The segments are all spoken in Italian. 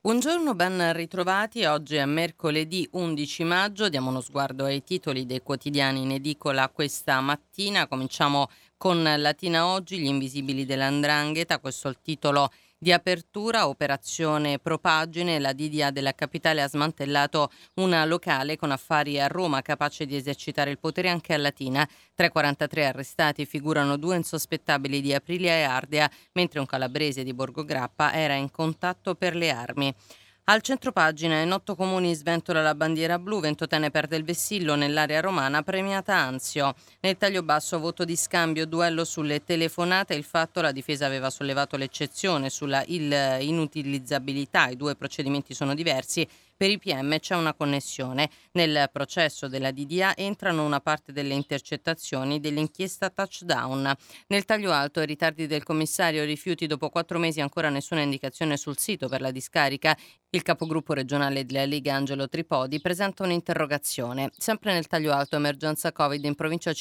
Buongiorno, ben ritrovati. Oggi è mercoledì 11 maggio. Diamo uno sguardo ai titoli dei quotidiani in edicola questa mattina. Cominciamo con Latina Oggi, gli invisibili dell''ndrangheta. Questo è il titolo di apertura, operazione Propagine. La DDA della capitale ha smantellato una locale con affari a Roma capace di esercitare il potere anche a Latina. Tra i 43 arrestati figurano due insospettabili di Aprilia e Ardea, mentre un calabrese di Borgograppa era in contatto per le armi. Al centropagina, in 8 comuni sventola la bandiera blu, Ventotene perde il vessillo nell'area romana, premiata Anzio. Nel taglio basso, voto di scambio, duello sulle telefonate. Il fatto, la difesa aveva sollevato l'eccezione sulla inutilizzabilità. I due procedimenti sono diversi. Per i PM c'è una connessione. Nel processo della DDA entrano una parte delle intercettazioni dell'inchiesta Touchdown. Nel taglio alto, i ritardi del commissario, rifiuti dopo 4 mesi, ancora nessuna indicazione sul sito per la discarica. Il capogruppo regionale della Lega Angelo Tripodi presenta un'interrogazione. Sempre nel taglio alto, emergenza Covid in provincia,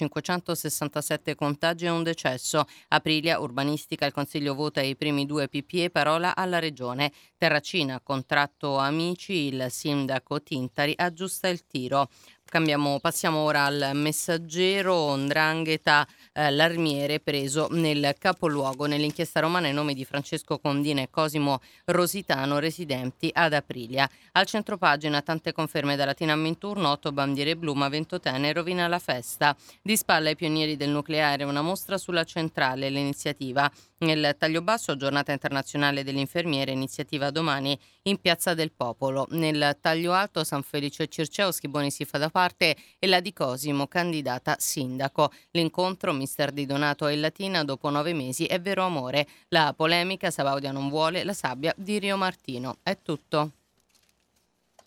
567 contagi e un decesso. Aprilia, urbanistica, il Consiglio vota i primi 2 PPE, parola alla Regione. Terracina, contratto amici, il sindaco Tintari aggiusta il tiro. Passiamo ora al Messaggero. 'Ndrangheta, l'armiere preso nel capoluogo. Nell'inchiesta romana i nomi di Francesco Condina e Cosimo Rositano, residenti ad Aprilia. Al centropagina tante conferme da Latina a Minturno, 8 bandiere blu, ma Ventotene rovina la festa. Di spalla ai pionieri del nucleare, una mostra sulla centrale, l'iniziativa. Nel taglio basso, giornata internazionale dell'infermiere, iniziativa domani in Piazza del Popolo. Nel taglio alto, San Felice Circeo, Schiboni si fa da parte e la Di Cosimo candidata sindaco. L'incontro, mister Di Donato e Latina, dopo 9 mesi è vero amore. La polemica, Sabaudia non vuole la sabbia di Rio Martino. È tutto.